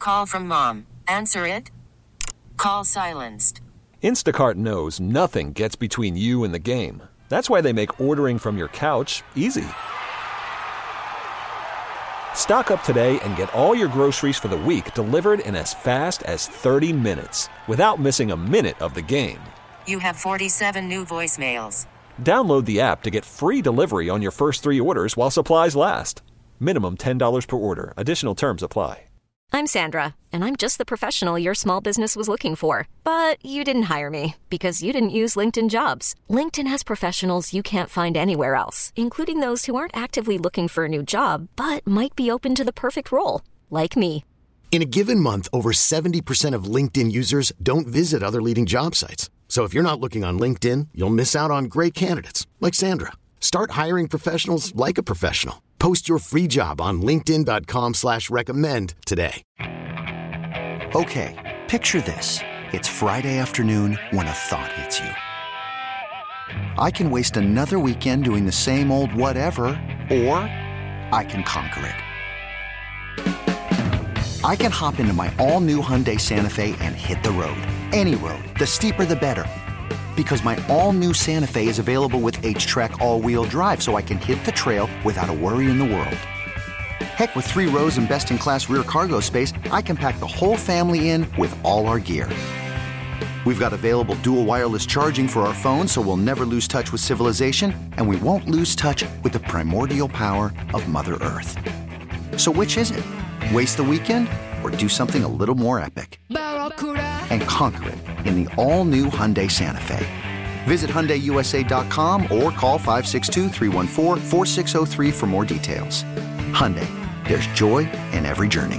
call from mom. Answer it. Call silenced. Instacart knows nothing gets between you and the game. That's why they make ordering from your couch easy. Stock up today and get all your groceries for the week delivered in as fast as 30 minutes without missing a minute of the game. You have 47 new voicemails. Download the app to get free delivery on your first 3 orders while supplies last. Minimum $10 per order. Additional terms apply. I'm Sandra, and I'm just the professional your small business was looking for. But you didn't hire me because you didn't use LinkedIn Jobs. LinkedIn has professionals you can't find anywhere else, including those who aren't actively looking for a new job, but might be open to the perfect role, like me. In a given month, over 70% of LinkedIn users don't visit other leading job sites. So if you're not looking on LinkedIn, you'll miss out on great candidates like Sandra. Start hiring professionals like a professional. Post your free job on linkedin.com/recommend today. Okay, picture this. It's Friday afternoon when a thought hits you. I can waste another weekend doing the same old whatever, or I can conquer it. I can hop into my all-new Hyundai Santa Fe and hit the road. Any road. The steeper, the better. Because my all-new Santa Fe is available with H-Track all-wheel drive, so I can hit the trail without a worry in the world. Heck, with 3 rows and best-in-class rear cargo space, I can pack the whole family in with all our gear. We've got available dual wireless charging for our phones, so we'll never lose touch with civilization, and we won't lose touch with the primordial power of Mother Earth. So which is it? Waste the weekend or do something a little more epic? And conquer it in the all-new Hyundai Santa Fe. Visit HyundaiUSA.com or call 562-314-4603 for more details. Hyundai, there's joy in every journey.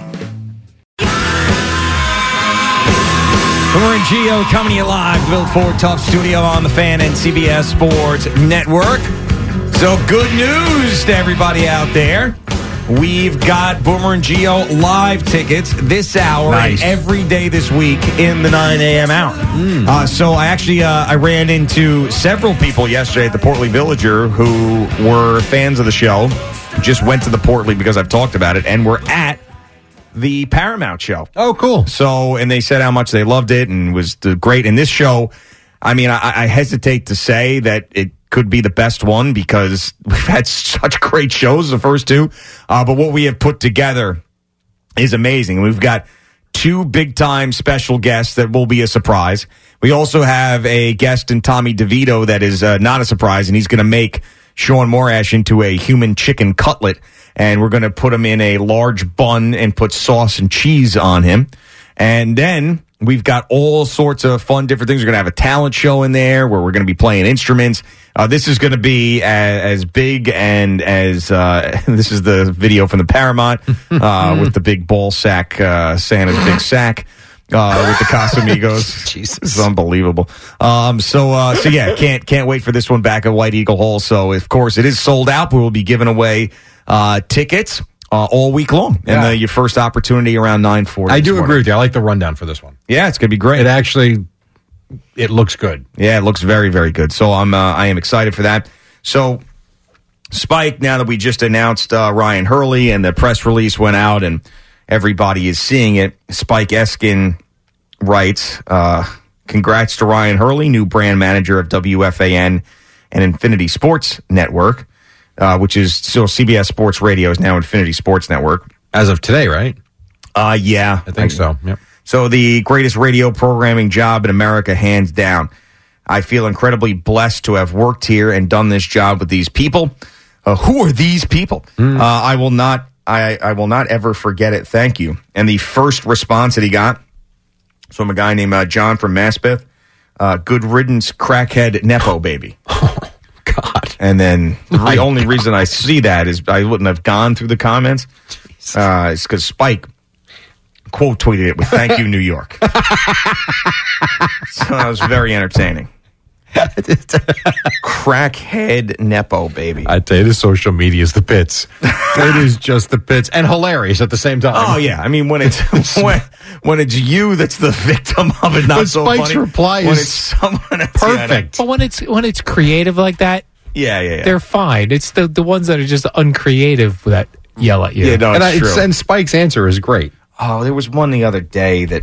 Boomer and Gio coming to you live, the Built Ford Tough Studio on the Fan and CBS Sports Network. So good news to everybody out there. We've got Boomer and Gio live tickets this hour and every day this week in the 9 a.m. hour. So I ran into several people yesterday at the Portly Villager who were fans of the show, just went to the Portly because I've talked about it, and were at the Paramount show. Oh, cool. So, and they said how much they loved it and was great. And this show, I mean, I hesitate to say that it could be the best one because we've had such great shows, the first 2. But what we have put together is amazing. We've got 2 big-time special guests that will be a surprise. We also have a guest in Tommy DeVito that is not a surprise, and he's going to make Sean Morash into a human chicken cutlet, and we're going to put him in a large bun and put sauce and cheese on him. And then we've got all sorts of fun, different things. We're going to have a talent show in there where we're going to be playing instruments. This is going to be as big and as this is the video from the Paramount with the big ball sack, Santa's big sack. With the Casamigos. Jesus. This is unbelievable. So yeah, can't wait for this one back at White Eagle Hall. So of course it is sold out, but we'll be giving away tickets all week long. And your first opportunity around 9:40. I do agree with you. I like the rundown for this one. Yeah, it's going to be great. It looks good. Yeah, it looks very, very good. So I am excited for that. So Spike, now that we just announced Ryan Hurley and the press release went out and everybody is seeing it, Spike Eskin writes, congrats to Ryan Hurley, new brand manager of WFAN and Infinity Sports Network, which is still CBS Sports Radio is now Infinity Sports Network. As of today, right? Yeah. I think so, yep. So the greatest radio programming job in America, hands down. I feel incredibly blessed to have worked here and done this job with these people. Who are these people? I will not ever forget it. Thank you. And the first response that he got was from a guy named John from Maspeth. Good riddance, crackhead, Nepo baby. Oh, God. And then the only reason I see that is I wouldn't have gone through the comments. It's because Spike quote tweeted it with "Thank you, New York." So that was very entertaining. Crackhead Nepo baby. I tell you, the social media is the pits. It is just the pits and hilarious at the same time. Oh yeah, I mean when it's when it's you that's the victim of it, not but so Spike's funny. reply when is it's someone else, perfect. But when it's creative like that, yeah, they're fine. It's the ones that are just uncreative that yell at you. Yeah, no, it's true. And Spike's answer is great. Oh, there was one the other day that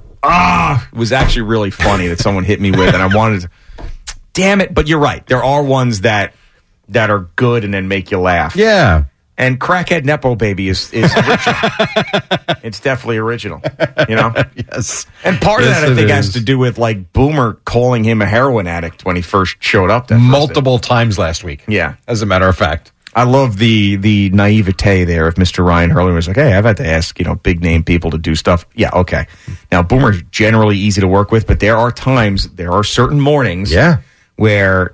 was actually really funny that someone hit me with, and I wanted to. Damn it! But you're right. There are ones that are good and then make you laugh. Yeah. And Crackhead Nepo Baby is original. It's definitely original, you know? Yes. And part of that, I think, has to do with, like, Boomer calling him a heroin addict when he first showed up. Multiple times last week. Yeah. As a matter of fact. I love the naivete there of Mr. Ryan Hurley. Was like, hey, I've had to ask, big name people to do stuff. Yeah, okay. Now, Boomer's generally easy to work with, but there are certain mornings where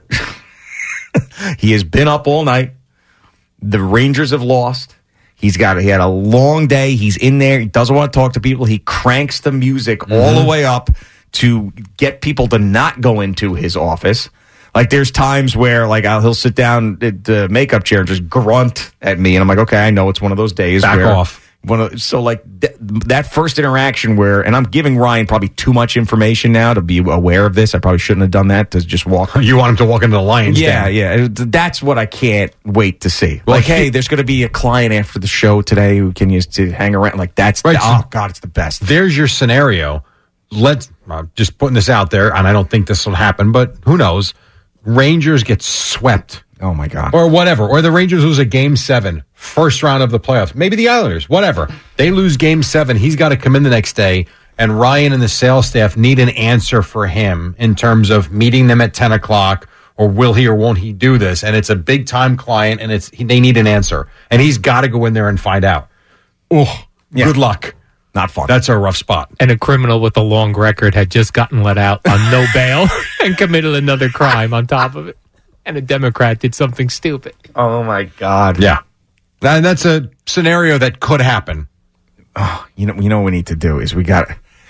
he has been up all night. The Rangers have lost. He had a long day. He's in there. He doesn't want to talk to people. He cranks the music all the way up to get people to not go into his office. Like, there's times where, like, he'll sit down at the makeup chair and just grunt at me. And I'm like, okay, I know it's one of those days. Back off. So, like, that first interaction where, and I'm giving Ryan probably too much information now to be aware of this. I probably shouldn't have done that, to just walk. You want him to walk into the Lions Den. Yeah. That's what I can't wait to see. Like, hey, there's going to be a client after the show today who can use to hang around. Like, that's, right. Oh, God, it's the best. There's your scenario. Let's, just putting this out there, and I don't think this will happen, but who knows? Rangers get swept. Oh, my God. Or whatever. Or the Rangers lose a Game 7, first round of the playoffs. Maybe the Islanders, whatever. They lose Game 7. He's got to come in the next day, and Ryan and the sales staff need an answer for him in terms of meeting them at 10 o'clock, or will he or won't he do this? And it's a big-time client, and they need an answer. And he's got to go in there and find out. Good luck. Not fun. That's a rough spot. And a criminal with a long record had just gotten let out on no bail and committed another crime on top of it. And a Democrat did something stupid. Oh, my God. Yeah. And that's a scenario that could happen. Oh, you know what we need to do is we got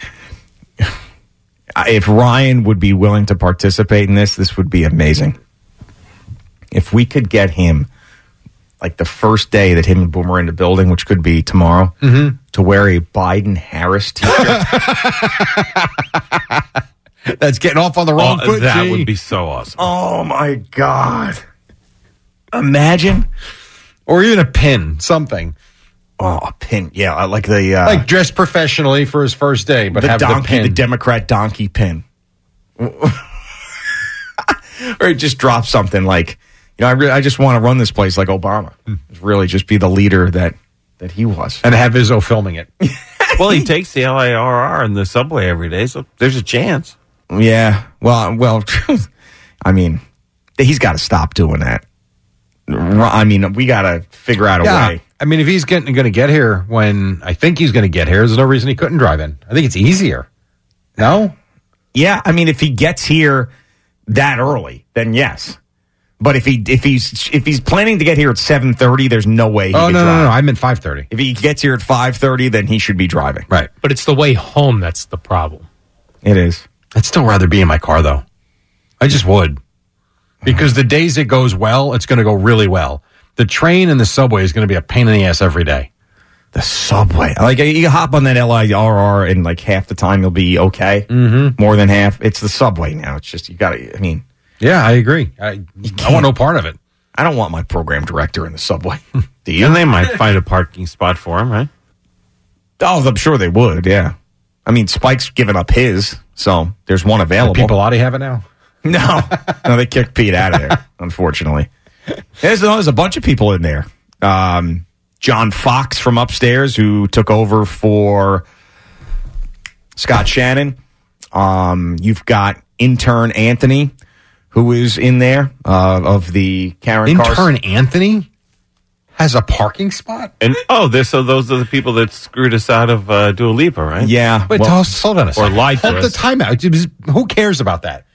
if Ryan would be willing to participate in this would be amazing. If we could get him, like the first day that him and Boomer are in the building, which could be tomorrow, to wear a Biden-Harris t-shirt. That's getting off on the wrong foot. That would be so awesome. Oh, my God. Imagine. Or even a pin, something. Oh, a pin. Yeah, like the... like dressed professionally for his first day, but have the pin. The Democrat donkey pin. Or just drop something like, I just want to run this place like Obama. Really just be the leader that he was. And have Izzo filming it. Well, he takes the LIRR in the subway every day, so there's a chance. Yeah. Well, I mean, he's got to stop doing that. I mean, we got to figure out a way. I mean, if he's going to get here when I think he's going to get here, there's no reason he couldn't drive in. I think it's easier. No? Yeah, I mean, if he gets here that early, then yes. But if he's planning to get here at 7:30, there's no way he can drive. No, I meant 5:30. If he gets here at 5:30, then he should be driving. Right. But it's the way home that's the problem. It is. I'd still rather be in my car, though. I just would. Because the days it goes well, it's going to go really well. The train and the subway is going to be a pain in the ass every day. The subway. Like, you hop on that LIRR and, like, half the time you'll be okay. Mm-hmm. More than half. It's the subway now. It's just, you got to, I mean. Yeah, I agree. I want no part of it. I don't want my program director in the subway. Do you? And they might find a parking spot for him, right? Oh, I'm sure they would, yeah. I mean, Spike's given up his, so there's one available. Do people Audi have it now? No, they kicked Pete out of there, unfortunately. There's a bunch of people in there. John Fox from upstairs, who took over for Scott Shannon. You've got intern Anthony, who is in there, of the Karen Carson. Intern Anthony has a parking spot? And so those are the people that screwed us out of Dua Lipa, right? Yeah. Wait, hold on a second. Or lied to us. Hold the timeout. Who cares about that?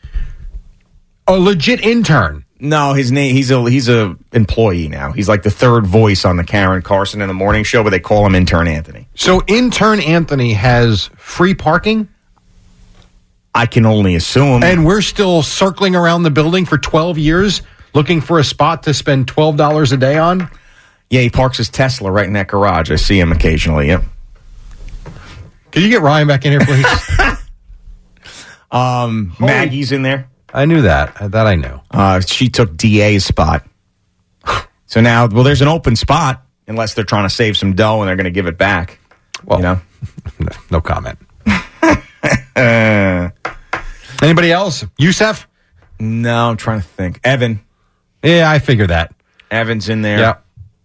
A legit intern. No, his name. He's a employee now. He's like the third voice on the Karen Carson in the morning show, but they call him Intern Anthony. So Intern Anthony has free parking? I can only assume. And we're still circling around the building for 12 years looking for a spot to spend $12 a day on? Yeah, he parks his Tesla right in that garage. I see him occasionally, yep. Can you get Ryan back in here, please? Maggie's in there. I knew that. That I knew. She took DA's spot. So now, there's an open spot, unless they're trying to save some dough and they're going to give it back. Well, No comment. Anybody else? Yusef? No, I'm trying to think. Evan. Yeah, I figured that. Evan's in there. Yeah.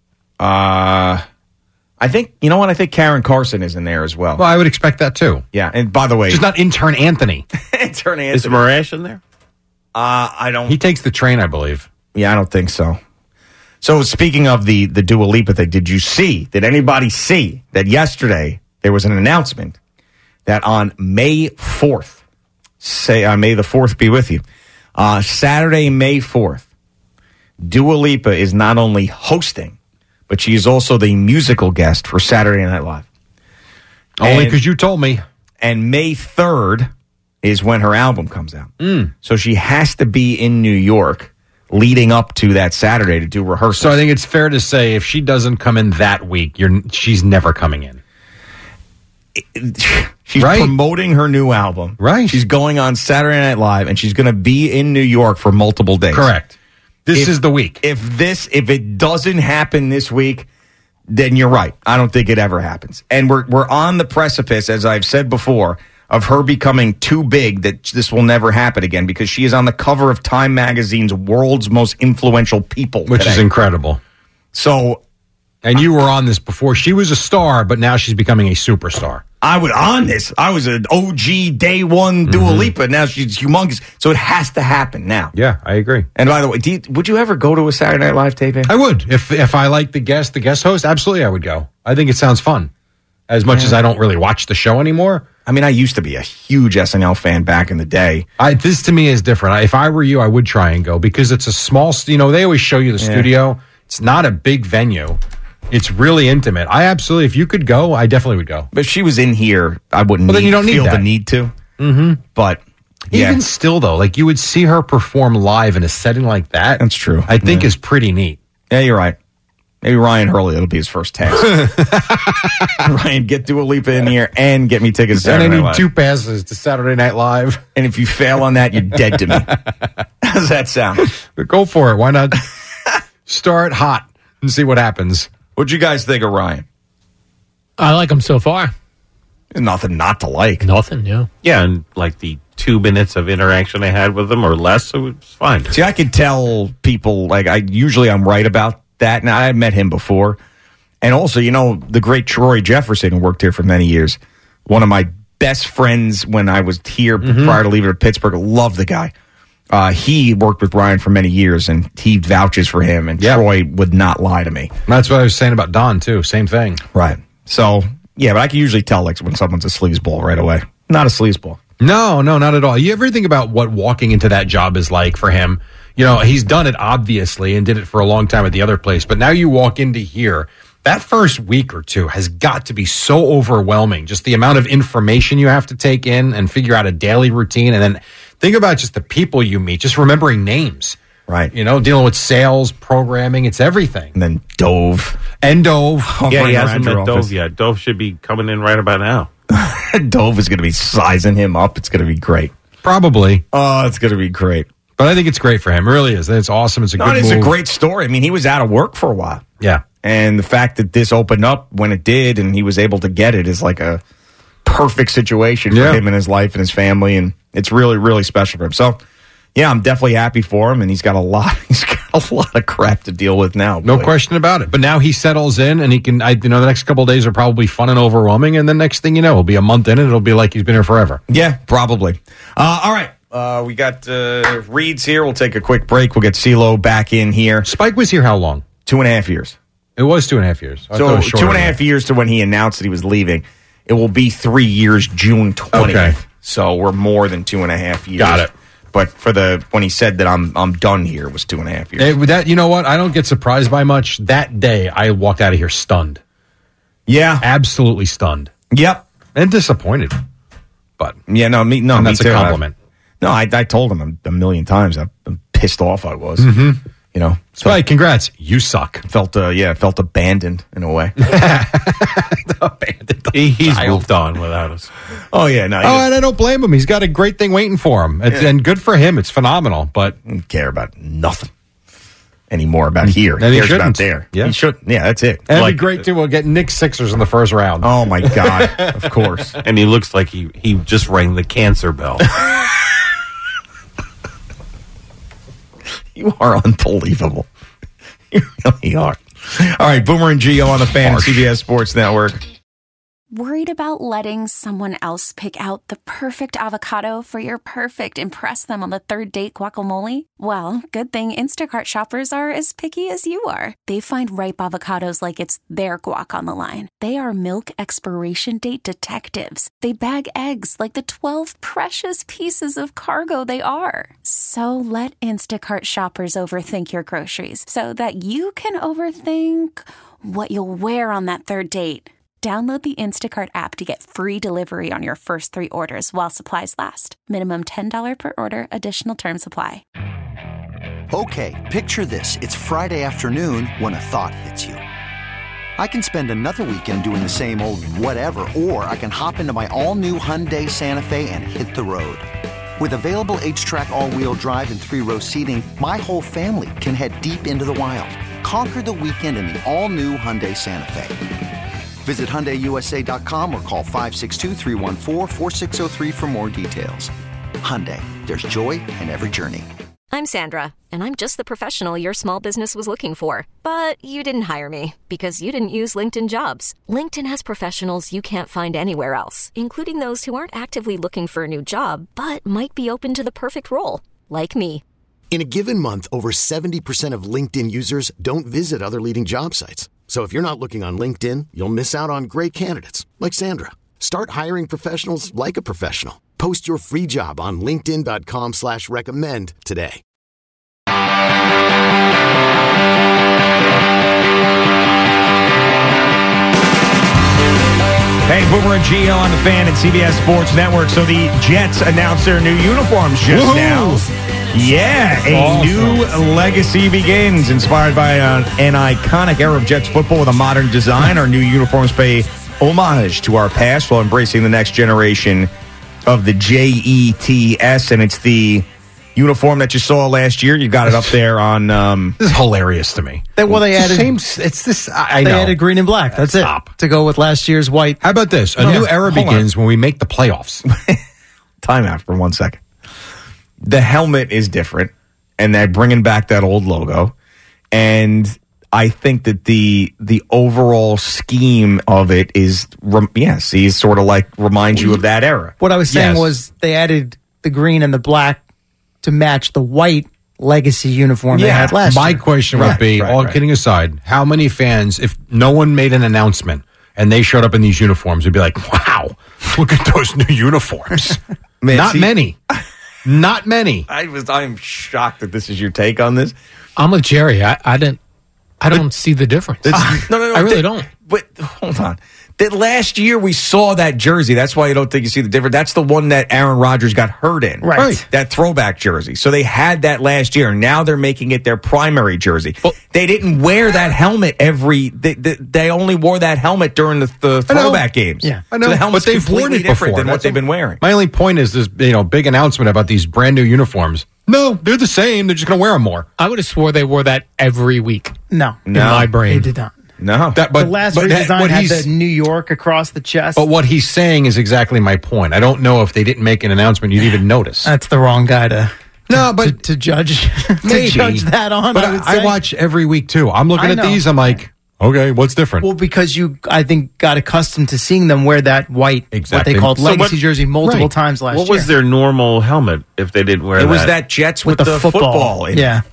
I think, you know what? I think Karen Carson is in there as well. Well, I would expect that too. Yeah, and by the way... Just not intern Anthony. Intern Anthony. Is Marash in there? I don't... He takes the train, I believe. Yeah, I don't think so. So speaking of the Dua Lipa thing, did anybody see that yesterday there was an announcement that on May 4th, may the 4th be with you, Saturday, May 4th, Dua Lipa is not only hosting, but she is also the musical guest for Saturday Night Live. Only because you told me. And May 3rd is when her album comes out. So she has to be in New York leading up to that Saturday to do rehearsals. So I think it's fair to say if she doesn't come in that week, she's never coming in. She's promoting her new album. Right. She's going on Saturday Night Live, and she's going to be in New York for multiple days. Correct. This is the week. If it doesn't happen this week, then you're right. I don't think it ever happens. And we're on the precipice, as I've said before, of her becoming too big that this will never happen again, because she is on the cover of Time Magazine's World's Most Influential People Which today. is incredible. So... And you were on this before. She was a star, but now she's becoming a superstar. I was an OG day one Dua Lipa. Now she's humongous. So it has to happen now. Yeah, I agree. And by the way, would you ever go to a Saturday Night Live taping? I would. If I like the guest host, absolutely I would go. I think it sounds fun. As much as I don't really watch the show anymore. I mean, I used to be a huge SNL fan back in the day. This to me is different. If I were you, I would try and go because it's a small, they always show you the studio. It's not a big venue. It's really intimate. If you could go, I definitely would go. But if she was in here, I wouldn't then you don't feel need that. the need to. Mm-hmm. But even still, though, like you would see her perform live in a setting like that. That's true. I think is pretty neat. Yeah, you're right. Maybe Ryan Hurley, that'll be his first task. Ryan, get Dua Lipa in here and get me tickets to Saturday Night Live. And I need 2 passes to Saturday Night Live. And if you fail on that, you're dead to me. How does that sound? But go for it. Why not start hot and see what happens? What'd you guys think of Ryan? I like him so far. There's nothing not to like. Nothing, yeah. Yeah, and like the 2 minutes of interaction I had with him or less, it was fine. See, I could tell people, like, I'm right about that. Now, I met him before. And also, the great Troy Jefferson, who worked here for many years, one of my best friends when I was here prior to leaving to Pittsburgh. Love the guy. He worked with Ryan for many years, and he vouches for him, and Troy would not lie to me. That's what I was saying about Don, too. Same thing. Right. So, yeah, but I can usually tell when someone's a sleazeball right away. Not a sleazeball. No, not at all. You ever think about what walking into that job is like for him? He's done it, obviously, and did it for a long time at the other place, but now you walk into here, that first week or two has got to be so overwhelming. Just the amount of information you have to take in and figure out a daily routine, and then think about just the people you meet, just remembering names. Right. Dealing with sales, programming, it's everything. And then Dove. Yeah, he hasn't met Dove yet. Dove should be coming in right about now. Dove is going to be sizing him up. It's going to be great. Probably. Oh, it's going to be great. But I think it's great for him. It really is. It's awesome. It's a good move. It's a great story. I mean, he was out of work for a while. Yeah. And the fact that this opened up when it did and he was able to get it is like a perfect situation for him and his life and his family. And it's really, really special for him. So, yeah, I'm definitely happy for him. And he's got a lot of crap to deal with now. No question about it. But now he settles in and he can, the next couple of days are probably fun and overwhelming. And the next thing you know, it'll be a month in and it'll be like he's been here forever. Yeah, probably. All right. We got Reeds here. We'll take a quick break. We'll get CeeLo back in here. Spike was here how long? 2.5 years. It was 2.5 years. So 2.5 years to when he announced that he was leaving. It will be 3 years, June 20th. Okay. So we're more than 2.5 years. Got it. But for when he said that I'm done here, it was 2.5 years. That, you know what? I don't get surprised by much. That day, I walked out of here stunned. Yeah. Absolutely stunned. Yep. And disappointed. But yeah, and me that's too. a compliment. I told him a million times how pissed off I was. Mm-hmm. Spike, congrats. You suck. Felt abandoned in a way. Abandoned. He's moved on without us. Oh yeah, no. And I don't blame him. He's got a great thing waiting for him, and good for him. It's phenomenal. But I don't care about nothing. anymore about here. And he cares about shouldn't. there. Yeah. He should. Yeah, that's it. And it'd be great too. We'll get Nick Sixers in the first round. Oh my God! Of course. And he looks like he just rang the cancer bell. You are unbelievable. You really are. All right, Boomer and Gio on the Fan and CBS Sports Network. Worried about letting someone else pick out the perfect avocado for your perfect impress them on the third date guacamole? Well, good thing Instacart shoppers are as picky as you are. They find ripe avocados like it's their guac on the line. They are milk expiration date detectives. They bag eggs like the 12 precious pieces of cargo they are. So let Instacart shoppers overthink your groceries so that you can overthink what you'll wear on that third date. Download the Instacart app to get free delivery on your first 3 orders while supplies last. Minimum $10 per order. Additional terms apply. Okay, picture this. It's Friday afternoon when a thought hits you. I can spend another weekend doing the same old whatever, or I can hop into my all-new Hyundai Santa Fe and hit the road. With available H-Track all-wheel drive and 3-row seating, my whole family can head deep into the wild. Conquer the weekend in the all-new Hyundai Santa Fe. Visit HyundaiUSA.com or call 562-314-4603 for more details. Hyundai, there's joy in every journey. I'm Sandra, and I'm just the professional your small business was looking for. But you didn't hire me because you didn't use LinkedIn Jobs. LinkedIn has professionals you can't find anywhere else, including those who aren't actively looking for a new job, but might be open to the perfect role, like me. In a given month, over 70% of LinkedIn users don't visit other leading job sites. So if you're not looking on LinkedIn, you'll miss out on great candidates like Sandra. Start hiring professionals like a professional. Post your free job on linkedin.com/recommend today. Hey, Boomer and Gio on the Fan and CBS Sports Network. So the Jets announced their new uniforms just now. Yeah, a new legacy begins, inspired by an iconic era of Jets football with a modern design. Our new uniforms pay homage to our past while embracing the next generation of the Jets, and it's the uniform that you saw last year. You got it up there on. This is hilarious to me. They added. It's this. I They know. added green and black. That's it. To go with last year's white. How about this? A new era begins when we make the playoffs. Time out for 1 second. The helmet is different, and they're bringing back that old logo. And I think that the overall scheme of it is, sort of like reminds you of that era. What I was saying was they added the green and the black to match the white legacy uniform they had last My year. question would be, all kidding aside, how many fans, if no one made an announcement and they showed up in these uniforms, would be like, wow, look at those new uniforms. Man, Not many. Not many. I'm shocked that this is your take on this. I'm with Jerry. I don't see the difference. No. I really don't. But hold on. That last year we saw that jersey. That's why you don't think you see the difference. That's the one that Aaron Rodgers got hurt in. Right. That throwback jersey. So they had that last year. Now they're making it their primary jersey. Well, they didn't wear that helmet they only wore that helmet during the throwback games. Yeah. I know, So the helmet's but they've worn completely it different before. than what they've been wearing. My only point is this, big announcement about these brand new uniforms. No, they're the same. They're just going to wear them more. I would have swore they wore that every week. No. In my brain. They did not. No. The last redesign had the New York across the chest. But what he's saying is exactly my point. I don't know if they didn't make an announcement, you'd even notice. That's the wrong guy to judge Maybe. to judge that on. But I would say. I watch every week too. I'm looking I at know. these. I'm like, okay, what's different? Well, because you, I think, got accustomed to seeing them wear that white, Exactly. what they called So legacy what- jersey multiple Right. times last What year. was their normal helmet if they didn't wear It that? was that Jets with the football in Yeah.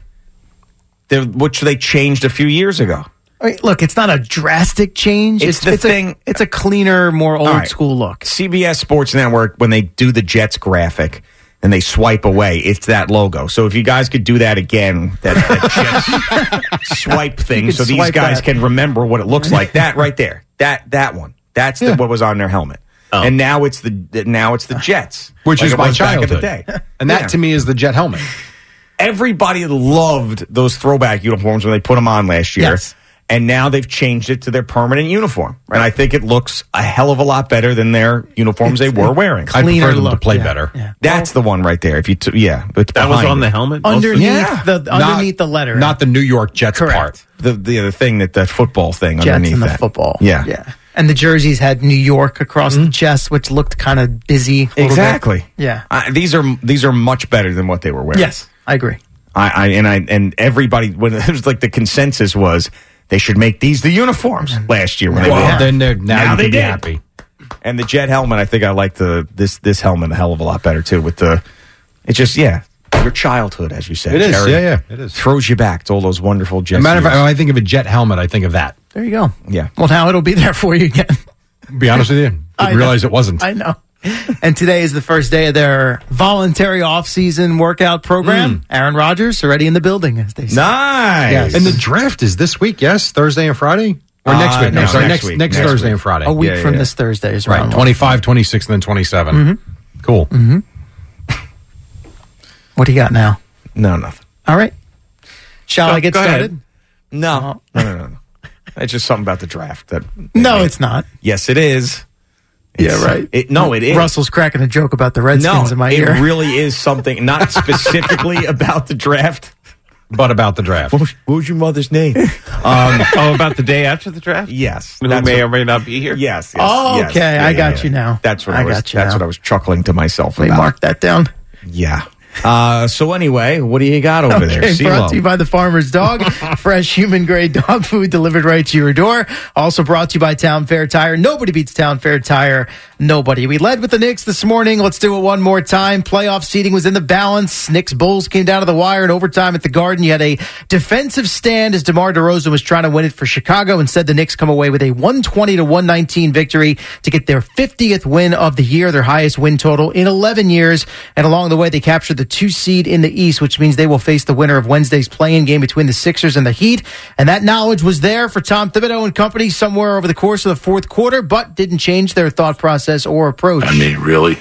it, which they changed a few years ago. I mean, look, it's not a drastic change. It's the thing. It's a cleaner, more old All right. school look. CBS Sports Network, when they do the Jets graphic and they swipe away, it's that logo. So if you guys could do that again, that Jets swipe thing, could so these swipe guys that. can remember what it looks like. That right there, that one. That's what was on their helmet. And now it's the Jets, Which like is it my was back in the childhood. day. And that to me is the jet helmet. Everybody loved those throwback uniforms when they put them on last year. Yes. And now they've changed it to their permanent uniform. Right. And I think it looks a hell of a lot better than their uniforms they were wearing. I prefer them to play better. Yeah. That's the one right there. If you that was on the helmet? Underneath the letter. Not the New York Jets part. The other thing, that football thing Jets underneath and the that. football. Yeah. And the jerseys had New York across the chest, which looked kind of busy. Exactly. Yeah. These are much better than what they were wearing. Yes, I agree. And everybody, when it was like the consensus was they should make these the uniforms last year. When Now you they can be did. happy. And the Jet helmet, I think I like this helmet a hell of a lot better too. It's just your childhood, as you said. It is, Jerry. yeah, it is. Throws you back to all those wonderful Jets. As a matter of years. fact, when I think of a Jet helmet, I think of that. There you go. Yeah. Well, now it'll be there for you again. Be honest with you, didn't realize it wasn't. I know. And today is the first day of their voluntary off-season workout program. Aaron Rodgers already in the building, as they say. Nice. Yes. And the draft is this week, yes? Thursday and Friday? Or next week? No, Sorry, next week. Next Next Thursday week. and Friday. A week from this Thursday is Right, round 25, 26, and then 27. Cool. What do you got now? No, nothing. All right. Shall I get go started? ahead. No. No. It's just something about the draft. No, it's not. Yes, it is. It is. Russell's cracking a joke about the Redskins in my ear. it really is something, not specifically about the draft. But about the draft. What was your mother's name? About the day after the draft? Yes. Who may or may not be here? Yes. Oh, yes. okay. Yeah, I got you now. That's what I I was. got you That's now. what I was chuckling to myself Let me about. mark that down. Yeah. So anyway, what do you got over there? Okay, brought CeeLo? to you by the Farmer's Dog. Fresh human-grade dog food delivered right to your door. Also brought to you by Town Fair Tire. Nobody beats Town Fair Tire. Nobody. We led with the Knicks this morning. Let's do it one more time. Playoff seeding was in the balance. Knicks Bulls came down to the wire in overtime at the Garden. You had a defensive stand as DeMar DeRozan was trying to win it for Chicago. Instead, the Knicks come away with a 120-119 victory to get their 50th win of the year, their highest win total in 11 years. And along the way, they captured the 2 seed in the East, which means they will face the winner of Wednesday's play-in game between the Sixers and the Heat. And that knowledge was there for Tom Thibodeau and company somewhere over the course of the fourth quarter, but didn't change their thought process or approach. I mean, really?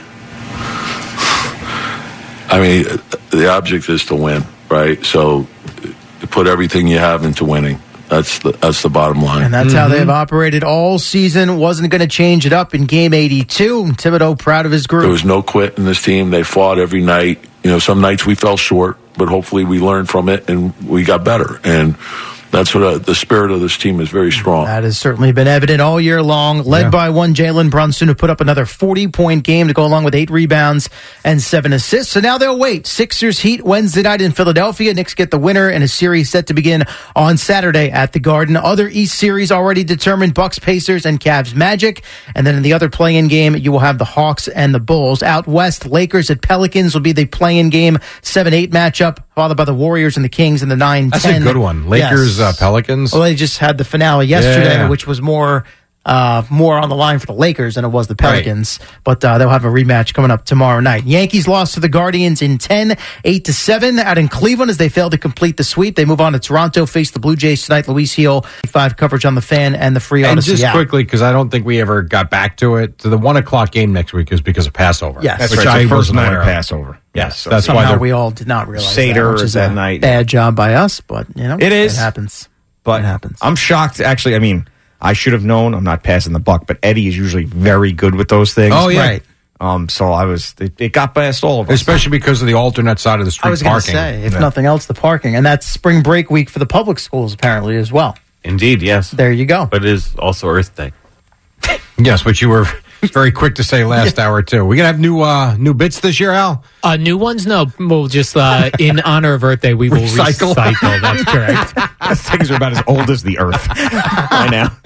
I mean, the object is to win, right? So you put everything you have into winning. That's the bottom line. And that's how they've operated all season. Wasn't going to change it up in game 82. Thibodeau proud of his group. There was no quit in this team. They fought every night. You know, some nights we fell short, but hopefully we learned from it and we got better. And that's what the spirit of this team is very strong. That has certainly been evident all year long, led by one Jalen Brunson, who put up another 40-point game to go along with 8 rebounds and 7 assists. So now they'll wait. Sixers Heat Wednesday night in Philadelphia. Knicks get the winner in a series set to begin on Saturday at the Garden. Other East series already determined: Bucks Pacers and Cavs Magic. And then in the other play-in game, you will have the Hawks and the Bulls. Out west, Lakers at Pelicans will be the play-in game 7-8 matchup, followed by the Warriors and the Kings in the 9-10. That's a good one. Lakers, Pelicans. Well, they just had the finale yesterday, which was more on the line for the Lakers than it was the Pelicans. Right. But they'll have a rematch coming up tomorrow night. Yankees lost to the Guardians in 10, 8-7 out in Cleveland as they failed to complete the sweep. They move on to Toronto, face the Blue Jays tonight. Luis Gil, 5 coverage on the Fan and the Free And Odyssey. just quickly, because I don't think we ever got back to it, the 1 o'clock game next week is because of Passover. Yes. That's which right. I It's the first wasn't night aware of of. Passover. Yes, So that's Somehow why we all did not realize Seder that, which is that a night. bad job by us, but It is. It happens. But it happens. I'm shocked. Actually, I mean, I should have known. I'm not passing the buck, but Eddie is usually very good with those things. Oh, yeah. Right. So it got past all of us. Especially because of the alternate side of the street I was going to parking. say, if nothing else, the parking. And that's spring break week for the public schools, apparently, as well. Indeed, yes. There you go. But it is also Earth Day. Yes, which you were very quick to say last hour, too. We going to have new bits this year, Al? New ones? No. We'll just, in honor of Earth Day, we will recycle. That's correct. Those things are about as old as the Earth. I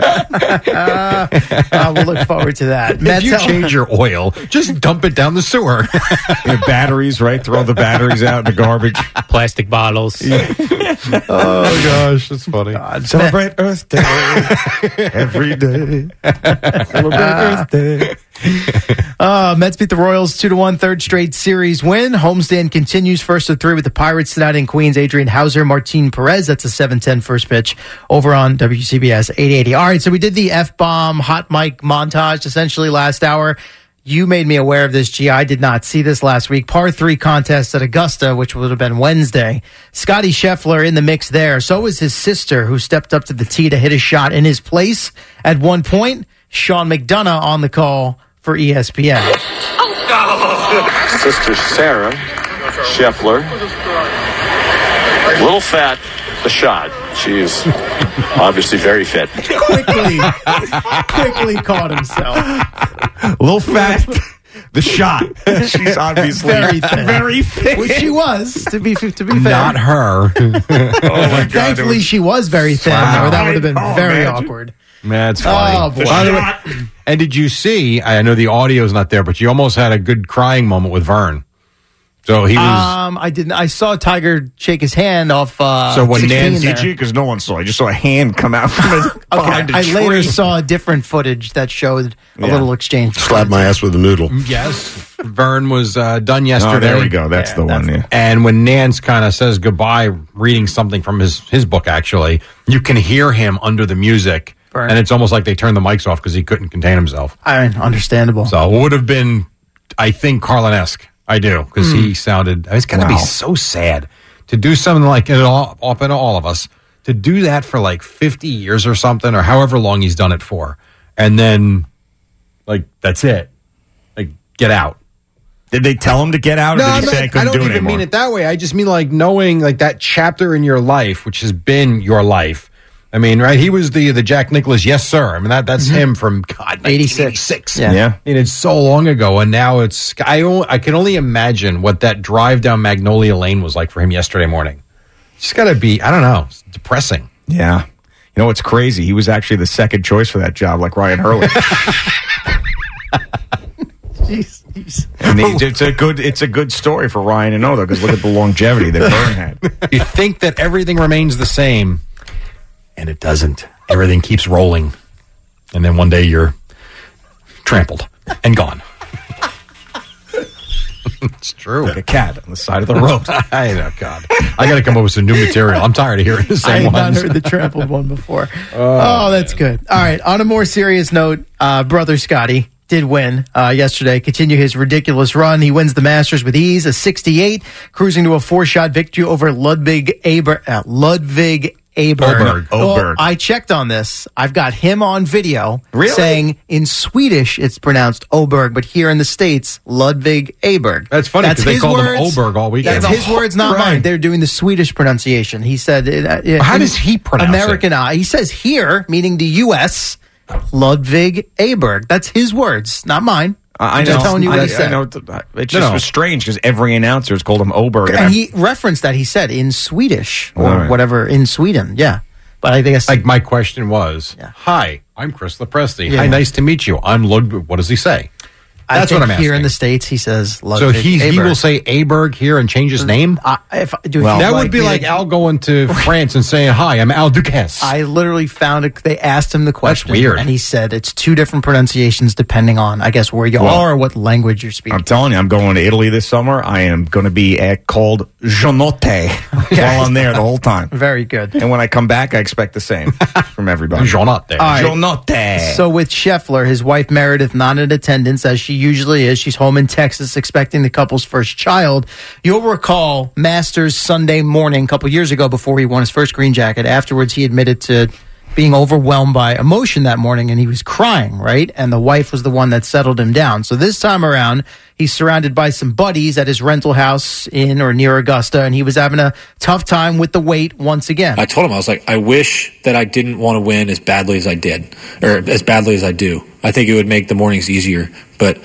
know. We'll look forward to that. If you change your oil, just dump it down the sewer. Batteries, right? Throw the batteries out in the garbage. Plastic bottles. Oh, gosh. That's funny. Celebrate Earth Day every day. Celebrate Earth Day. Mets beat the Royals 2-1, third straight series win. Homestand continues first of 3 with the Pirates tonight in Queens. Adrian Hauser, Martin Perez. That's a 7:10 first pitch over on WCBS 880. All right, so we did the F-bomb hot mic montage essentially last hour. You made me aware of this, G. I did not see this last week. Par 3 contest at Augusta, which would have been Wednesday. Scotty Scheffler in the mix there. So was his sister, who stepped up to the tee to hit a shot in his place at one point. Sean McDonough on the call for ESPN. Sister Sarah Scheffler. A little fat, the shot. She's obviously very fit. Quickly caught himself. A little fat, the shot. She's obviously very fit. Which she was, to be fair. Not her. Oh my God. Thankfully, she was very thin, or that would have been very awkward. That's funny. Oh, boy. By the way, and did you see, I know the audio's not there, but you almost had a good crying moment with Vern. So he was. I didn't. I saw Tiger shake his hand off. So when 16 Nan's there. did you? Because no one saw. I just saw a hand come out from it behind a I tree. later saw different footage that showed a little exchange. Slap my ass with a noodle. Yes. Vern was done yesterday. Oh, there we go. That's the one. Yeah. And when Nance kind of says goodbye, reading something from his book, actually, you can hear him under the music. Vern. And it's almost like they turned the mics off because he couldn't contain himself. I mean, understandable. So it would have been, I think, Carlin-esque. I do, because he sounded, it's going to be so sad to do something like it all up in all of us, to do that for like 50 years or something, or however long he's done it for. And then, like, that's it. Like, get out. Did they tell him to get out, or did he say I couldn't do it don't even anymore? mean it that way. I just mean like knowing like that chapter in your life, which has been your life. I mean, right? He was the Jack Nicklaus, yes, sir. I mean, that's him from, God, 1986. Yeah. I mean, it's so long ago, and now it's, I can only imagine what that drive down Magnolia Lane was like for him yesterday morning. It's just got to be, I don't know, it's depressing. Yeah. You know what's crazy? He was actually the second choice for that job, like Ryan Hurley. Jeez. And it's a good story for Ryan to know, though, because look at the longevity that Vern had. You think that everything remains the same, and it doesn't. Everything keeps rolling. And then one day you're trampled and gone. It's true. Like a cat on the side of the road. I know, God. I got to come up with some new material. I'm tired of hearing the I same had ones. not heard the trampled one before. Oh, that's good. All right. On a more serious note, brother Scotty did win yesterday, continue his ridiculous run. He wins the Masters with ease, a 68, cruising to a 4-shot victory over Ludwig Aberg. Well, I checked on this. I've got him on video saying in Swedish it's pronounced Oberg, but here in the States, Ludwig Aberg. That's funny because they his called him words. Oberg all weekend. That's his words, not mine. They're doing the Swedish pronunciation. He said, How does he pronounce American eye. He says here, meaning the U.S., Ludwig Aberg. That's his words, not mine. I I'm know. just telling you what he said. I know. It just was strange because every announcer has called him Oberg. And he referenced that he said in Swedish or All right. whatever in Sweden. Yeah. But I guess like my question was, hi, I'm Chris Lepresti. Hi, nice to meet you. I'm Ludwig. What does he say? That's what I'm asking. Here in the States, he says So Ludwig he Aberg. will say Aberg here and change his name? That would be like Al going to France and saying, hi, I'm Al Ducasse. I literally found it. They asked him the question. That's weird. And he said it's two different pronunciations depending on, I guess, where you are or what language you're speaking. I'm telling you, I'm going to Italy this summer. I am going to be called Gianotte while I'm there the whole time. Very good. And when I come back, I expect the same from everybody. Gianotte. All right. Gianotte. So with Scheffler, his wife Meredith not in attendance as she usually is. She's home in Texas expecting the couple's first child. You'll recall Masters Sunday morning a couple years ago before he won his first green jacket. Afterwards, he admitted to being overwhelmed by emotion that morning and he was crying, right? And the wife was the one that settled him down. So this time around, he's surrounded by some buddies at his rental house in or near Augusta, and he was having a tough time with the weight once again. I told him, I was like, I wish that I didn't want to win as badly as I did, or as badly as I do. I think it would make the mornings easier, but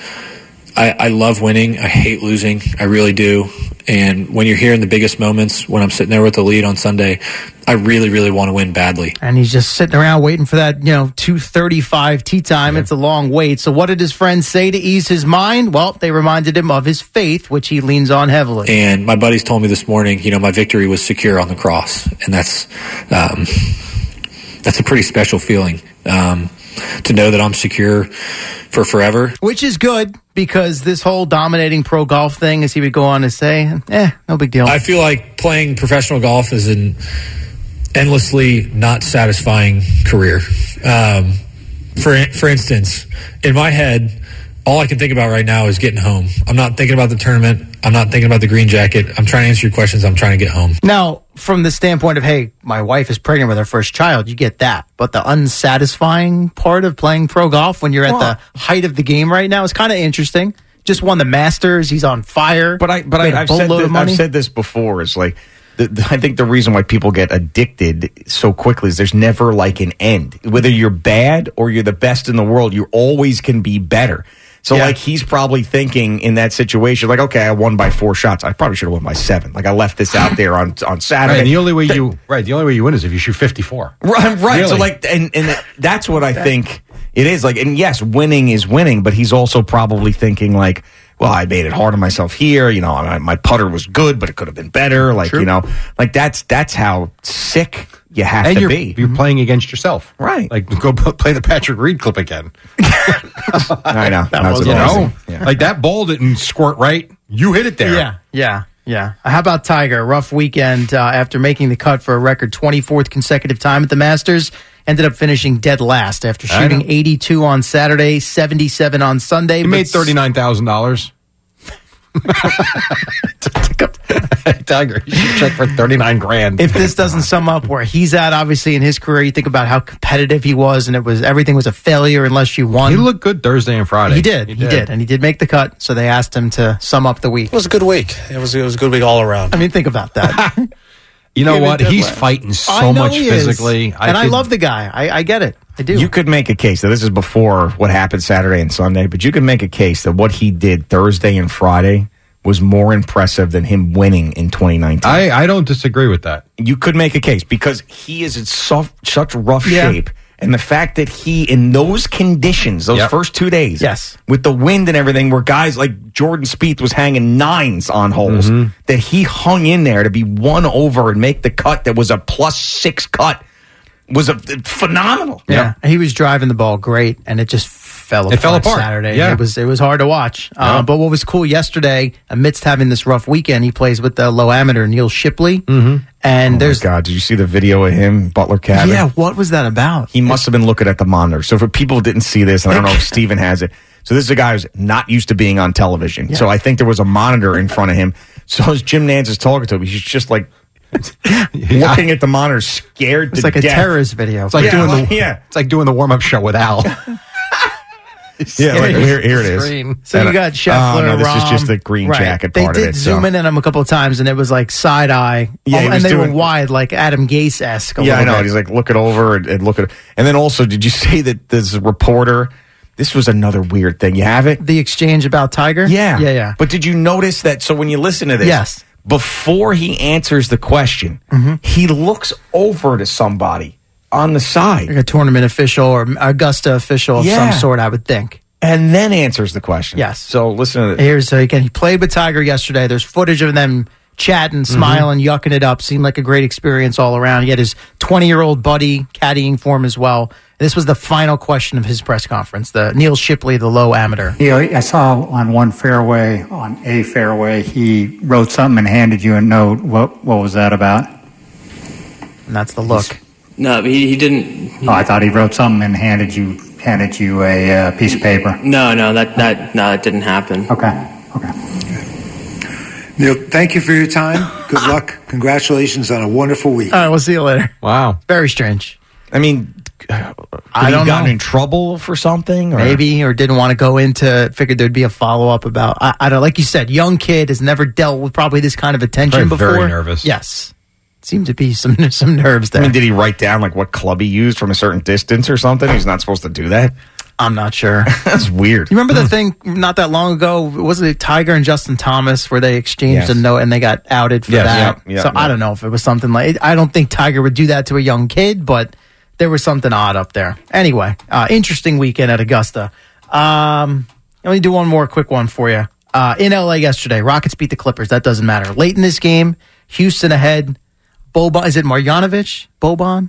I love winning. I hate losing. I really do. And when you're here in the biggest moments, when I'm sitting there with the lead on Sunday, I really, really want to win badly. And he's just sitting around waiting for that, 2:35 tee time. It's a long wait. So what did his friends say to ease his mind? Well, they reminded him of his faith, which he leans on heavily. And my buddies told me this morning, my victory was secure on the cross. And that's a pretty special feeling. To know that I'm secure for forever. Which is good, because this whole dominating pro golf thing, as he would go on to say, no big deal. I feel like playing professional golf is an endlessly not satisfying career. For instance, in my head, all I can think about right now is getting home. I'm not thinking about the tournament. I'm not thinking about the green jacket. I'm trying to answer your questions. I'm trying to get home. Now, from the standpoint of, hey, my wife is pregnant with her first child, you get that. But the unsatisfying part of playing pro golf when you're at the height of the game right now is kind of interesting. Just won the Masters. He's on fire. I've said this before. It's like, I think the reason why people get addicted so quickly is there's never like an end. Whether you're bad or you're the best in the world, you always can be better. So, like, he's probably thinking in that situation, like, okay, I won by 4 shots. I probably should have won by 7. Like, I left this out there on Saturday. Right, and the only way you win is if you shoot 54. Right. Really? So, like, and that's what I think it is. Like, and yes, winning is winning, but he's also probably thinking, like, well, I made it hard on myself here. You know, my putter was good, but it could have been better. Like, you know, like that's how sick you have to be. You're playing against yourself. Right. Like, go play the Patrick Reed clip again. I know. That was amazing. Yeah. Like, that ball didn't squirt right. You hit it there. Yeah. How about Tiger? Rough weekend after making the cut for a record 24th consecutive time at the Masters. Ended up finishing dead last after shooting 82 on Saturday, 77 on Sunday. He made $39,000. Tiger, you should check for $39,000. If this doesn't sum up where he's at, obviously in his career, you think about how competitive he was, and everything was a failure unless you won. He looked good Thursday and Friday. He did, and he did make the cut. So they asked him to sum up the week. It was a good week. It was a good week all around. I mean, think about that. You know what? He's fighting so much physically. I love the guy. I get it. I do. You could make a case. Now, this is before what happened Saturday and Sunday, but you could make a case that what he did Thursday and Friday was more impressive than him winning in 2019. I don't disagree with that. You could make a case because he is in such rough shape. And the fact that he, in those conditions, those first 2 days, with the wind and everything, where guys like Jordan Spieth was hanging 9s on holes, that he hung in there to be 1 over and make the cut that was a +6 cut was phenomenal. Yeah. He was driving the ball great, and it just fell apart Saturday. Yeah. It was hard to watch. But what was cool yesterday, amidst having this rough weekend, he plays with the low amateur Neil Shipley. And there's God, did you see the video of him, Butler Cabin? Yeah, what was that about? He must have been looking at the monitor. So for people who didn't see this, and I don't know if Steven has it. So this is a guy who's not used to being on television. Yeah. So I think there was a monitor in front of him. So as Jim Nantz is talking to him, he's just like looking at the monitor, scared to death. It's like a terrorist video. It's like it's like doing the warm-up show with Al. Yeah, like, here it is. So you got Scheffler. No, this is Rahm. just the green jacket part of it. They did zoom in on him a couple of times, and it was like side eye. Yeah, and they were wide, like Adam Gase-esque. Yeah, I know. And he's like looking over and looking. And then also, did you say that this reporter? This was another weird thing. You have it? The exchange about Tiger? Yeah. But did you notice that? So when you listen to this, before he answers the question, he looks over to somebody on the side. Like a tournament official or Augusta official of some sort, I would think. And then answers the question. Yes. So listen to this. Here's, again, he played with Tiger yesterday. There's footage of them chatting, smiling, yucking it up. Seemed like a great experience all around. He had his 20-year-old buddy caddying for him as well. This was the final question of his press conference. The Neil Shipley, the low amateur. You know, I saw on a fairway, he wrote something and handed you a note. What was that about? And that's the look. No, he didn't. I thought he wrote something and handed you a piece of paper. No, that didn't happen. Okay. Neil, thank you for your time. Good luck. Congratulations on a wonderful week. All right, we'll see you later. Wow. Very strange. I mean, I don't know. Gotten in trouble for something? Or? Maybe, or didn't want to go into, figured there'd be a follow-up about, I don't know, like you said, young kid has never dealt with probably this kind of attention before. Very nervous. Yes. Seemed to be some nerves there. I mean, did he write down like what club he used from a certain distance or something? He's not supposed to do that. I'm not sure. That's weird. You remember the thing not that long ago? Was it Tiger and Justin Thomas where they exchanged a note and they got outed for that? I don't know if it was something like, I don't think Tiger would do that to a young kid, but there was something odd up there. Anyway, interesting weekend at Augusta. Let me do one more quick one for you. In LA yesterday, Rockets beat the Clippers. That doesn't matter. Late in this game, Houston ahead. Boban, is it Marjanovic? Boban?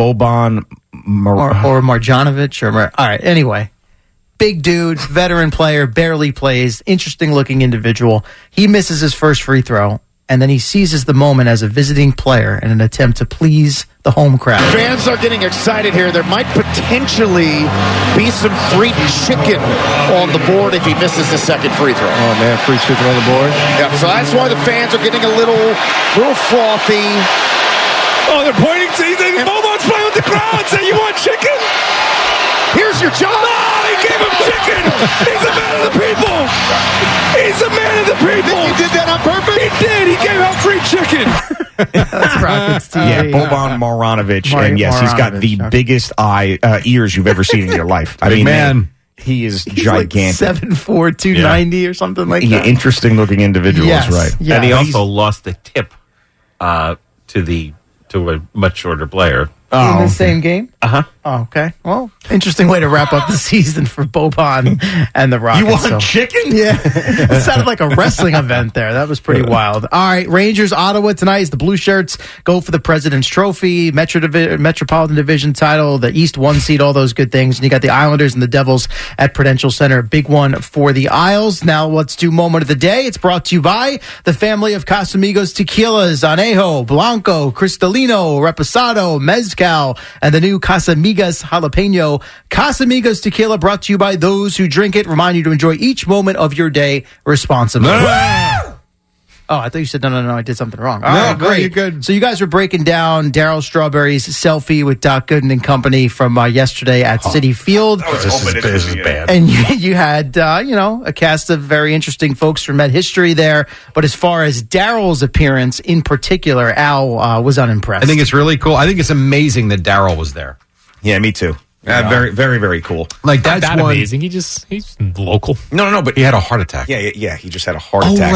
Or Marjanovic? All right, anyway. Big dude, veteran player, barely plays, interesting looking individual. He misses his first free throw, and then he seizes the moment as a visiting player in an attempt to please the home crowd. Fans are getting excited here. There might potentially be some free chicken on the board if he misses the second free throw. Oh, man, free chicken on the board. Yeah, so that's why the fans are getting a little frothy. Oh, they're pointing to you. Bobo's playing with the crowd saying, you want chicken? Here's your job. No, he gave him chicken. He's a man of the people. He's a man of the people. You did that on purpose? He did. He gave out free chicken. That's Rockets TV. Yeah, Boban Marjanovic. And yes, he's got the biggest ears you've ever seen in your life. I mean, man, he is gigantic. Like 7'4", 290 or something like that. Yeah, interesting looking individual, Yes, is right. yeah. And he also lost the tip to a much shorter player. In the same game? Uh-huh. Oh, okay. Well, interesting way to wrap up the season for Boban and the Rockets. You want chicken? Yeah. It sounded like a wrestling event there. That was pretty wild. All right, Rangers, Ottawa tonight is the Blue Shirts go for the President's Trophy, Metropolitan Division title, the East 1 seed, all those good things. And you got the Islanders and the Devils at Prudential Center. Big one for the Isles. Now let's do Moment of the Day. It's brought to you by the family of Casamigos Tequilas, Anejo, Blanco, Cristalino, Reposado, Mezcal, and the new Casamigos Jalapeno. Casamigos Tequila brought to you by those who drink it. Remind you to enjoy each moment of your day responsibly. Oh, I thought you said, no, I did something wrong. All right, great. You're good. So you guys were breaking down Darryl Strawberry's selfie with Doc Gooden and company from yesterday at Citi Field. This is bad. And you had, a cast of very interesting folks from Met history there. But as far as Darryl's appearance in particular, Al was unimpressed. I think it's really cool. I think it's amazing that Darryl was there. Yeah, me too. Very, very, very cool. Like, that's Not that one. amazing. He's local. No, but He had a heart attack. Yeah. He just had a heart attack.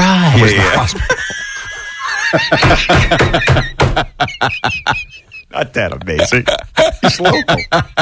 Right. Not that amazing. He's local.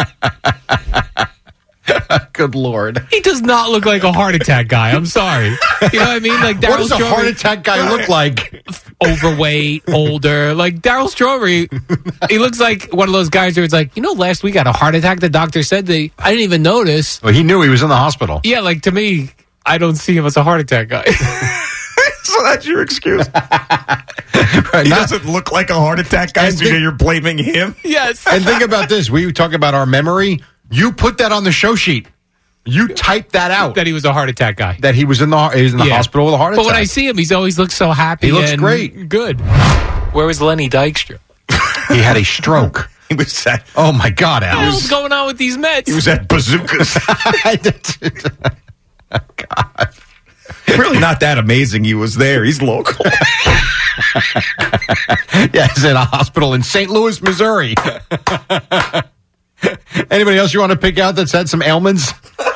Good Lord. He does not look like a heart attack guy. I'm sorry. You know what I mean? Like What Darryl does a heart attack guy look like? Overweight, older. Like Darryl Strawberry, he looks like one of those guys where it's like, last week I had a heart attack. The doctor said I didn't even notice. Well, he knew he was in the hospital. Yeah, like to me, I don't see him as a heart attack guy. So that's your excuse. He doesn't look like a heart attack guy, so you're blaming him? Yes. And think about this. We talk about our memory. You put that on the show sheet. You typed that out. That he was a heart attack guy. That he was in the hospital with a heart attack. But when I see him, he's always looks so happy. He looks and great. Good. Where was Lenny Dykstra? He had a stroke. He was at... Oh, my God, Al. What's going on with these Mets? He was at Bazookas. Oh, God. Really not that amazing he was there. He's local. Yeah, he's in a hospital in St. Louis, Missouri. Anybody else you want to pick out that's had some ailments?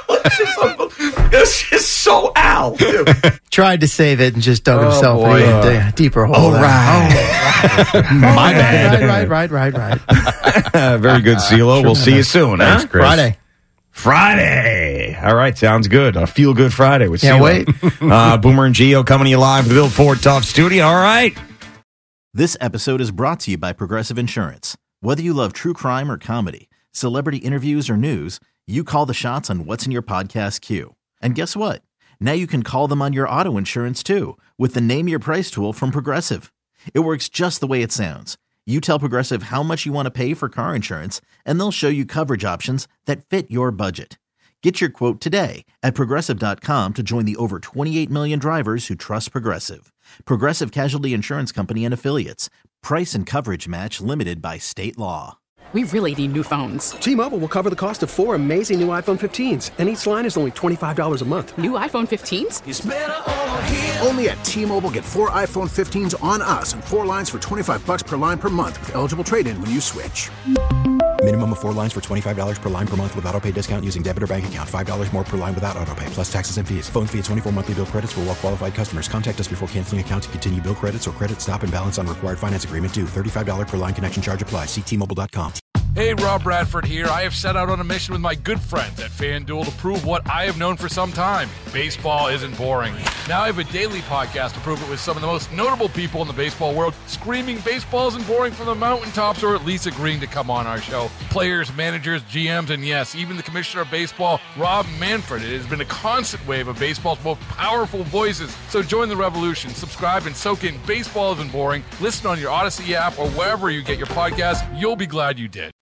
This is so Al. Dude. Tried to save it and just dug himself in a deeper hole. All right. My bad. Right. Very good, CeeLo. We'll see you soon. Thanks, Chris. Friday. All right, sounds good. A feel-good Friday with Can't CeeLo. Boomer and Gio coming to you live from the Bill Ford Tough Studio. All right. This episode is brought to you by Progressive Insurance. Whether you love true crime or comedy, celebrity interviews or news, you call the shots on what's in your podcast queue. And guess what? Now you can call them on your auto insurance too with the Name Your Price tool from Progressive. It works just the way it sounds. You tell Progressive how much you want to pay for car insurance, and they'll show you coverage options that fit your budget. Get your quote today at Progressive.com to join the over 28 million drivers who trust Progressive. Progressive Casualty Insurance Company and Affiliates. Price and coverage match limited by state law. We really need new phones. T-Mobile will cover the cost of 4 amazing new iPhone 15s, and each line is only $25 a month. New iPhone 15s? It's better over here. Only at T-Mobile, get 4 iPhone 15s on us and 4 lines for $25 per line per month with eligible trade-in when you switch. Minimum of 4 lines for $25 per line per month with autopay discount using debit or bank account. $5 more per line without autopay, plus taxes and fees. Phone fee at 24 monthly bill credits for well-qualified customers. Contact us before canceling account to continue bill credits or credit stop and balance on required finance agreement due. $35 per line connection charge applies. See T-Mobile.com. Hey, Rob Bradford here. I have set out on a mission with my good friends at FanDuel to prove what I have known for some time. Baseball isn't boring. Now I have a daily podcast to prove it with some of the most notable people in the baseball world, screaming baseball isn't boring from the mountaintops, or at least agreeing to come on our show. Players, managers, GMs, and yes, even the commissioner of baseball, Rob Manfred. It has been a constant wave of baseball's most powerful voices. So join the revolution. Subscribe and soak in Baseball Isn't Boring. Listen on your Odyssey app or wherever you get your podcasts. You'll be glad you did.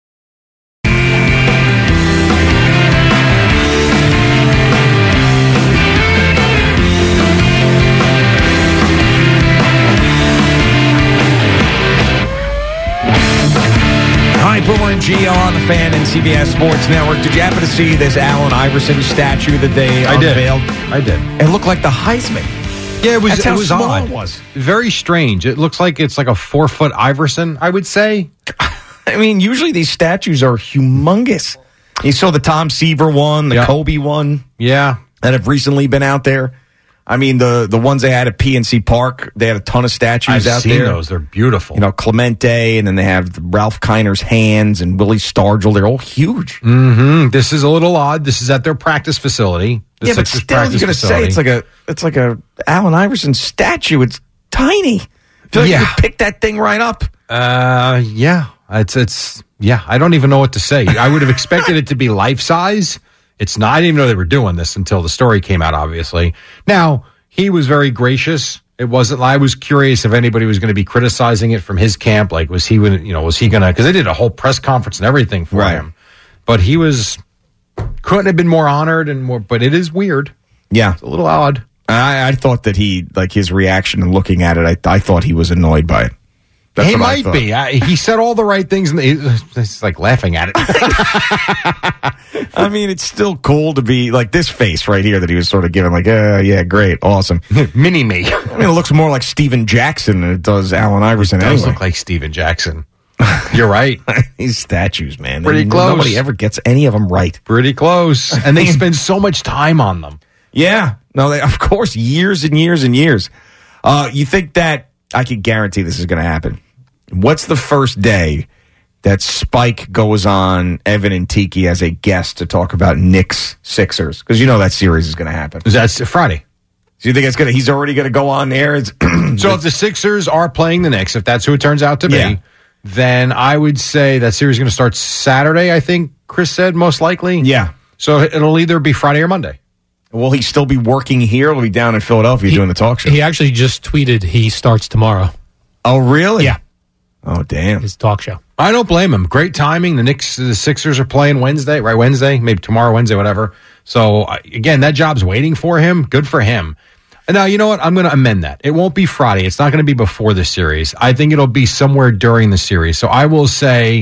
Hi, Boomer and Gio on the Fan and CBS Sports Network. Did you happen to see this Allen Iverson statue that they unveiled? I did. It looked like the Heisman. Yeah, it was. That's how it was small odd. it was. Very strange. It looks like it's like a 4-foot Iverson, I would say. I mean, usually these statues are humongous. You saw the Tom Seaver one, the Kobe one. Yeah. That have recently been out there. I mean, the ones they had at PNC Park, they had a ton of statues I've out seen there. those. They're beautiful. You know, Clemente, and then they have Ralph Kiner's hands and Willie Stargell. They're all huge. Mm-hmm. This is a little odd. This is at their practice facility. Yeah, but still, you're going to say it's like a Allen Iverson statue. It's tiny. I feel like you could pick that thing right up. Yeah. It's I don't even know what to say. I would have expected it to be life size. It's not. I didn't even know they were doing this until the story came out, obviously. Now, he was very gracious. It wasn't, I was curious if anybody was going to be criticizing it from his camp. Like, was he going to, because they did a whole press conference and everything for him. But he couldn't have been more honored and more, but it is weird. Yeah. It's a little odd. I thought that his reaction and looking at it, I thought he was annoyed by it. That's he what might be. He said all the right things, and he's like laughing at it. I mean, it's still cool to be like this face right here that he was sort of giving, like, yeah, great, awesome. Mini me. I mean, it looks more like Steven Jackson than it does Allen Iverson. It does anyway. look like Steven Jackson. You're right. These statues, man. Pretty close. Nobody ever gets any of them right. Pretty close. And they spend so much time on them. Yeah. No, of course, years and years and years. You think that, I can guarantee this is going to happen. What's the first day that Spike goes on Evan and Tiki as a guest to talk about Knicks Sixers? Because you know that series is going to happen. That's Friday. So you think he's already going to go on there? So if the Sixers are playing the Knicks, if that's who it turns out to be, then I would say that series is going to start Saturday, I think Chris said, most likely. Yeah. So it'll either be Friday or Monday. Will he still be working here? Or will he be down in Philadelphia doing the talk show? He actually just tweeted he starts tomorrow. Oh, really? Yeah. Oh, damn. His talk show. I don't blame him. Great timing. The Sixers are playing Wednesday, right? Wednesday, maybe tomorrow, Wednesday, whatever. So, again, that job's waiting for him. Good for him. And now, you know what? I'm going to amend that. It won't be Friday. It's not going to be before the series. I think it'll be somewhere during the series. So I'm going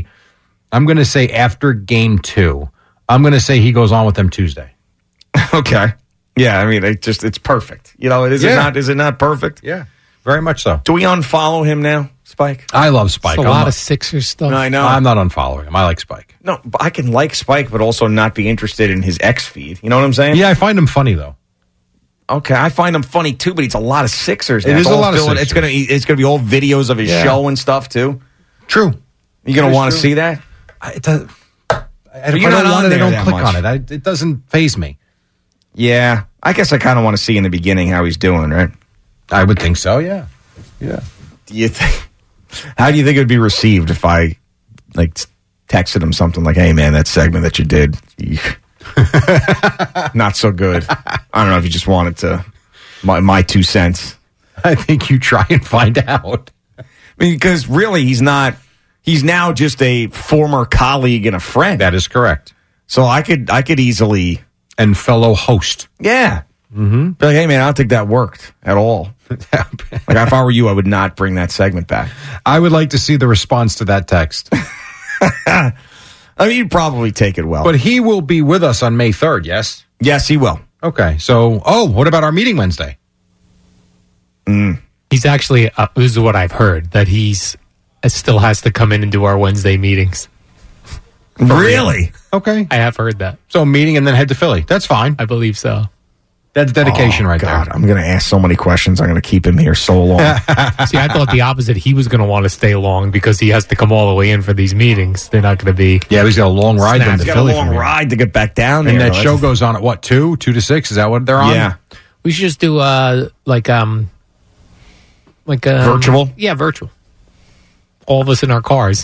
to say after game 2. I'm going to say he goes on with them Tuesday. Okay. Yeah, I mean, it's perfect. You know, is it not perfect? Yeah, very much so. Do we unfollow him now, Spike? I love Spike. It's a lot of Sixers stuff. No, I know. I'm not unfollowing him. I like Spike. No, but I can like Spike, but also not be interested in his X feed. You know what I'm saying? Yeah, I find him funny, though. Okay, I find him funny, too, but it's a lot of Sixers. Now. It is a lot of Sixers. It's gonna be all videos of his show and stuff, too. True. You going to want to see that? I don't want it. I don't click on it. It doesn't faze me. Yeah, I guess I kind of want to see in the beginning how he's doing, right? I would think so, yeah. Yeah. How do you think it would be received if I texted him something like, "Hey man, that segment that you did, not so good." I don't know if you just wanted to my 2 cents. I think you try and find out. I mean, because really he's now just a former colleague and a friend. That is correct. So I could easily, and fellow host. Yeah. Mm-hmm. Be like, hey, man, I don't think that worked at all. Like, if I were you, I would not bring that segment back. I would like to see the response to that text. I mean, you'd probably take it well. But he will be with us on May 3rd, yes? Yes, he will. Okay. So, what about our meeting Wednesday? He's actually, this is what I've heard, that he's still has to come in and do our Wednesday meetings. Really? Okay. I have heard that. So, meeting and then head to Philly. That's fine. I believe so. That's dedication right God, there. I'm going to ask so many questions. I'm going to keep him here so long. See, I thought the opposite. He was going to want to stay long because he has to come all the way in for these meetings. They're not going to be. Yeah, he's got a long ride down to He's got Philly. a long ride to get back down there. And that show goes on at what, 2 to 6? Is that what they're on? Yeah. We should just do virtual. Yeah, virtual. All of us in our cars.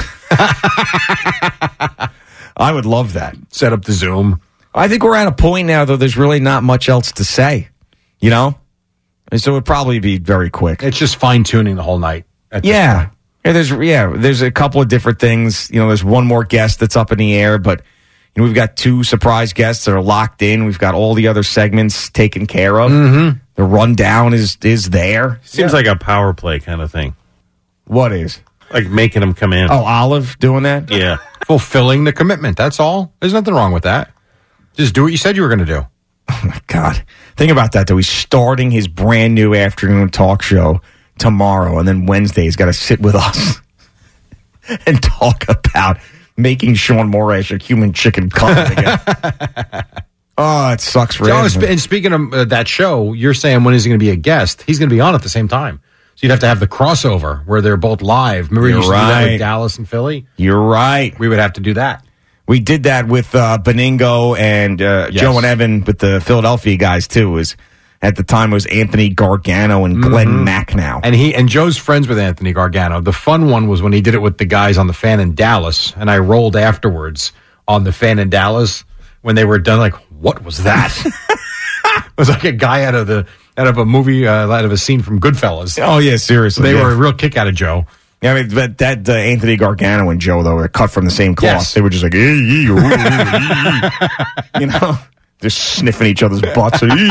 I would love that. Set up the Zoom. I think we're at a point now, though, there's really not much else to say, you know? And so it would probably be very quick. It's just fine-tuning the whole night. Yeah, there's a couple of different things. You know, there's one more guest that's up in the air, but you know, we've got 2 surprise guests that are locked in. We've got all the other segments taken care of. Mm-hmm. The rundown is there. Seems like a power play kind of thing. What is? Like making them come in. Oh, Olive doing that? Yeah. Fulfilling the commitment. That's all. There's nothing wrong with that. Just do what you said you were going to do. Oh, my God. Think about that, though. He's starting his brand new afternoon talk show tomorrow, and then Wednesday he's got to sit with us and talk about making Sean Morash a human chicken cutlet again. Oh, it sucks for him. And speaking of that show, you're saying when is he going to be a guest? He's going to be on at the same time. So you'd have to have the crossover where they're both live. Remember you used to do that with Dallas and Philly? You're right. We would have to do that. We did that with Beningo and Joe and Evan with the Philadelphia guys, too. At the time, it was Anthony Gargano and Glenn Macnow. And Joe's friends with Anthony Gargano. The fun one was when he did it with the guys on the Fan in Dallas, and I rolled afterwards on the Fan in Dallas when they were done. Like, what was that? It was like a guy out of a movie, out of a scene from Goodfellas. Oh yeah, seriously, they were a real kick out of Joe. Yeah, I mean, but that Anthony Gargano and Joe, though, were cut from the same cloth. Yes. They were just like, you know, just sniffing each other's butts. It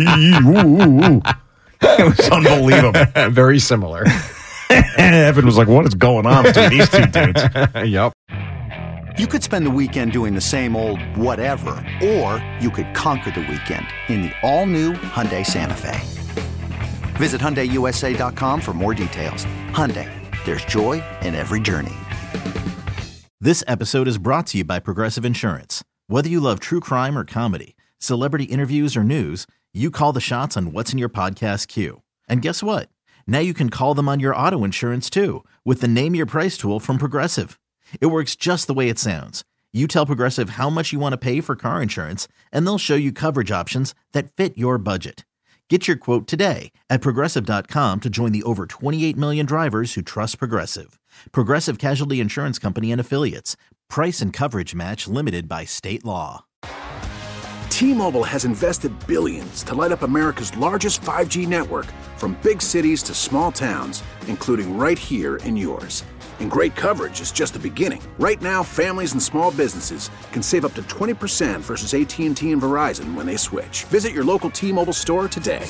was unbelievable. Very similar. Evan was like, what is going on between these two dudes? Yep. You could spend the weekend doing the same old whatever, or you could conquer the weekend in the all-new Hyundai Santa Fe. Visit HyundaiUSA.com for more details. Hyundai, there's joy in every journey. This episode is brought to you by Progressive Insurance. Whether you love true crime or comedy, celebrity interviews or news, you call the shots on what's in your podcast queue. And guess what? Now you can call them on your auto insurance too with the Name Your Price tool from Progressive. It works just the way it sounds. You tell Progressive how much you want to pay for car insurance, and they'll show you coverage options that fit your budget. Get your quote today at Progressive.com to join the over 28 million drivers who trust Progressive. Progressive Casualty Insurance Company and Affiliates. Price and coverage match limited by state law. T-Mobile has invested billions to light up America's largest 5G network, from big cities to small towns, including right here in yours. And great coverage is just the beginning. Right now, families and small businesses can save up to 20% versus AT&T and Verizon when they switch. Visit your local T-Mobile store today.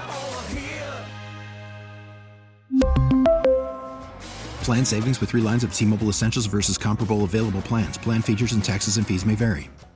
Plan savings with 3 lines of T-Mobile Essentials versus comparable available plans. Plan features and taxes and fees may vary.